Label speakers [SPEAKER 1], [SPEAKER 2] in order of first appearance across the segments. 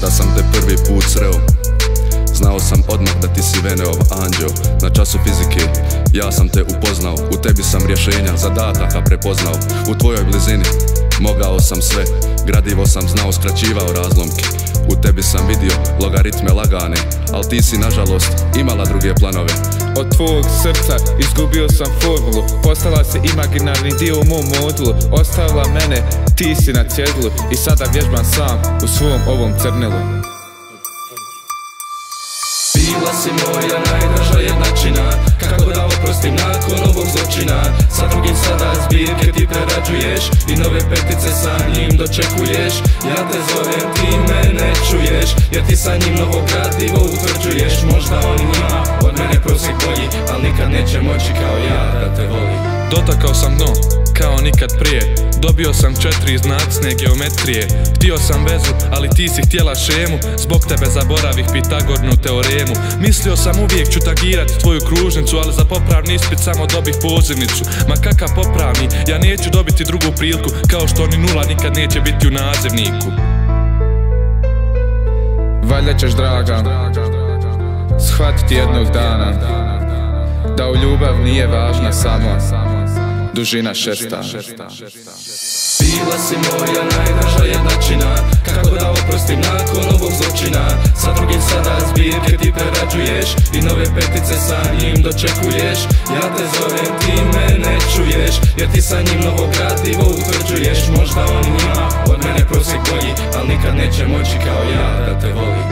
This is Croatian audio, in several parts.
[SPEAKER 1] Kada sam te prvi put sreo, znao sam odmah da ti si Veneov anđeo. Na času fizike ja sam te upoznao, u tebi sam rješenja zadataka prepoznao. U tvojoj blizini mogao sam sve, gradivo sam znao, skraćivao razlomke. U tebi sam vidio logaritme lagane, al ti si nažalost imala druge planove.
[SPEAKER 2] Od tvog srca izgubio sam formulu, postala si imaginarni dio u mom modulu. Ostavila mene, ti si na cjedlu i sada vježbam sam u svom ovom crnilu.
[SPEAKER 3] Bila si moja najdraža jednačina, kako da oprostim nakon ovog zločina. Sa drugim sada zbirke ti prerađuješ i nove petice sa njim dočekuješ. Ja te zovem, ti me ne čuješ, jer ti sa njim novo gradivo utvrđuješ. Možda on ima od mene prosjek bolji, al nikad neće moći kao ja da te voli.
[SPEAKER 4] Dotakao sam dno, kao nikad prije. Dobio sam 4 znacne geometrije. Htio sam vezu, ali ti si htjela šemu. Zbog tebe zaboravih Pitagornu teoremu. Mislio sam uvijek ću tagirati tvoju kružnicu, ali za popravni ispit samo dobih pozivnicu. Ma kakav popravni, ja neću dobiti drugu priliku, kao što ni nula nikad neće biti u nazivniku.
[SPEAKER 2] Valjda ćeš, draga, shvatiti jednog dana da u ljubav nije važna samo dužina šesta.
[SPEAKER 3] Bila si moja najdraža jednačina, kako da oprostim nakon ovog zločina. Sa drugim sada zbirke ti prerađuješ i nove petice sa njim dočekuješ. Ja te zovem, ti me ne čuješ, jer ti sa njim novo gradivo utvrđuješ. Možda on ima od mene prosjek bolji, al nikad neće moći kao ja da te voli.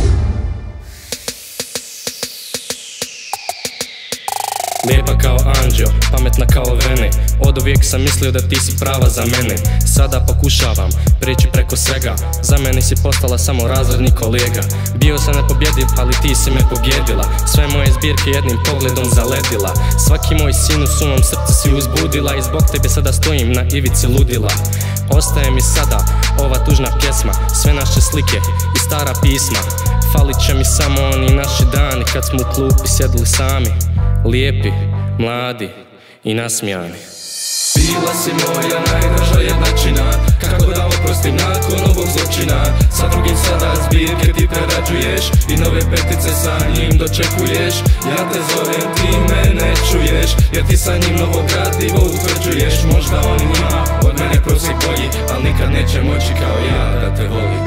[SPEAKER 3] Lijepa kao anđeo, pametna kao Vene. Od uvijek sam mislio da ti si prava za mene. Sada pokušavam preći preko svega, za mene si postala samo razredni kolega. Bio sam nepobjediv, ali ti si me pobjedila. Sve moje zbirke jednim pogledom zaledila. Svaki moj sinus u mom srcu si uzbudila i zbog tebe sada stojim na ivici ludila. Ostaje mi sada ova tužna pjesma, sve naše slike i stara pisma. Falit će mi samo oni naši dani kad smo u klupi sjedili sami, lijepi, mladi i nasmijani. Bila si moja najdraža jednačina, kako da oprostim nakon ovog zločina. Sa drugim sada zbirke ti prerađuješ i nove petice sa njim dočekuješ. Ja te zovem, ti me ne čuješ, jer ti sa njim novo gradivo utvrđuješ. Možda on ima od mene prosjek bolji, al nikad neće moći kao ja da te voli.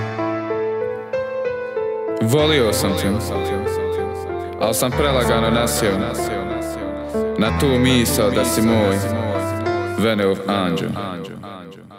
[SPEAKER 2] Volio sam te, al sam prelagano nasjeo na tu misao da si moj Veneov anđeo.